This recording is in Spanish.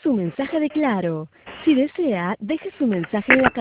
su mensaje de Claro. Si desea, deje su mensaje en la